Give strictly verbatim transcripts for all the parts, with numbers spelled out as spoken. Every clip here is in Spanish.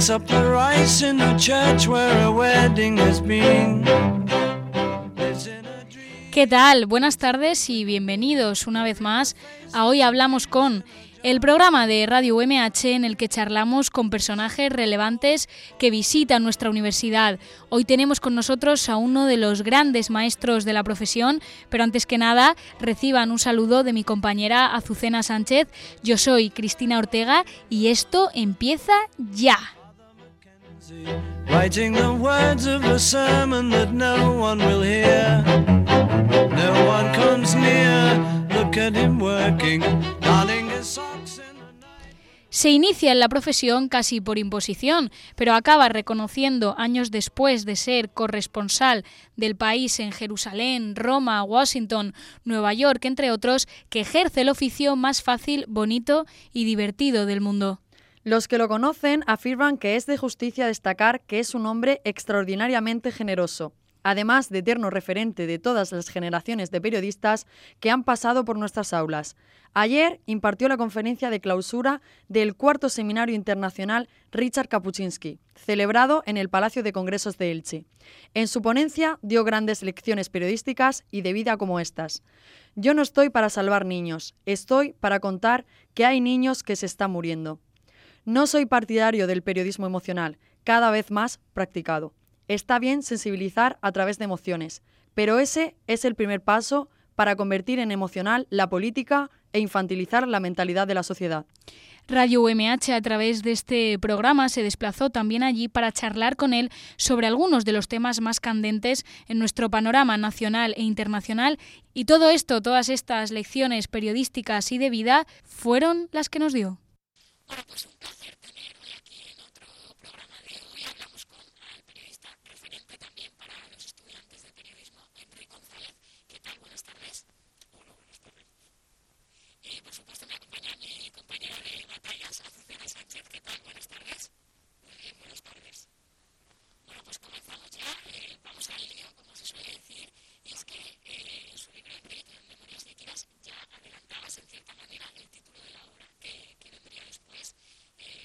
mix up the rice in the church where a wedding has been. ¿Qué tal? Buenas tardes y bienvenidos una vez más a Hoy Hablamos Con, el programa de Radio U M H en el que charlamos con personajes relevantes que visitan nuestra universidad. Hoy tenemos con nosotros a uno de los grandes maestros de la profesión, pero antes que nada reciban un saludo de mi compañera Azucena Sánchez. Yo soy Cristina Ortega y esto empieza ya. Writing the words of a sermon that no one will hear. No one comes near. Look at him working, darning his socks in the night. Se inicia en la profesión casi por imposición, pero acaba reconociendo años después de ser corresponsal del país en Jerusalén, Roma, Washington, Nueva York, entre otros, que ejerce el oficio más fácil, bonito y divertido del mundo. Los que lo conocen afirman que es de justicia destacar que es un hombre extraordinariamente generoso, además de eterno referente de todas las generaciones de periodistas que han pasado por nuestras aulas. Ayer impartió la conferencia de clausura del cuarto Seminario Internacional Richard Kapuscinski, celebrado en el Palacio de Congresos de Elche. En su ponencia dio grandes lecciones periodísticas y de vida como estas. Yo no estoy para salvar niños, estoy para contar que hay niños que se están muriendo. No soy partidario del periodismo emocional, cada vez más practicado. Está bien sensibilizar a través de emociones, pero ese es el primer paso para convertir en emocional la política e infantilizar la mentalidad de la sociedad. Radio U M H a través de este programa se desplazó también allí para charlar con él sobre algunos de los temas más candentes en nuestro panorama nacional e internacional, y todo esto, todas estas lecciones periodísticas y de vida fueron las que nos dio. Bueno, pues un placer tener hoy aquí en otro programa de Hoy Hablamos Con al periodista referente también para los estudiantes de periodismo, Enrique González. ¿Qué tal? Buenas tardes. Hola, buenas tardes. Y por supuesto me acompaña mi compañera de batallas, Azucena Sánchez. ¿Qué tal? Buenas tardes. Muy bien, buenas tardes. Bueno, pues comenzamos ya. Eh, vamos al lío, como se suele decir. Y es que eh, en su libro Enrique, en Memorias líquidas, ya adelantabas en cierta manera el título de la obra que, que vendría después. Eh,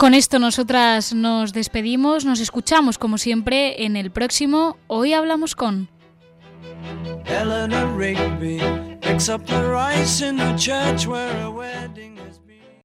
Con esto nosotras nos despedimos, nos escuchamos como siempre en el próximo Hoy Hablamos Con. Eleanor Rigby picks up the rice in the church where a wedding has been.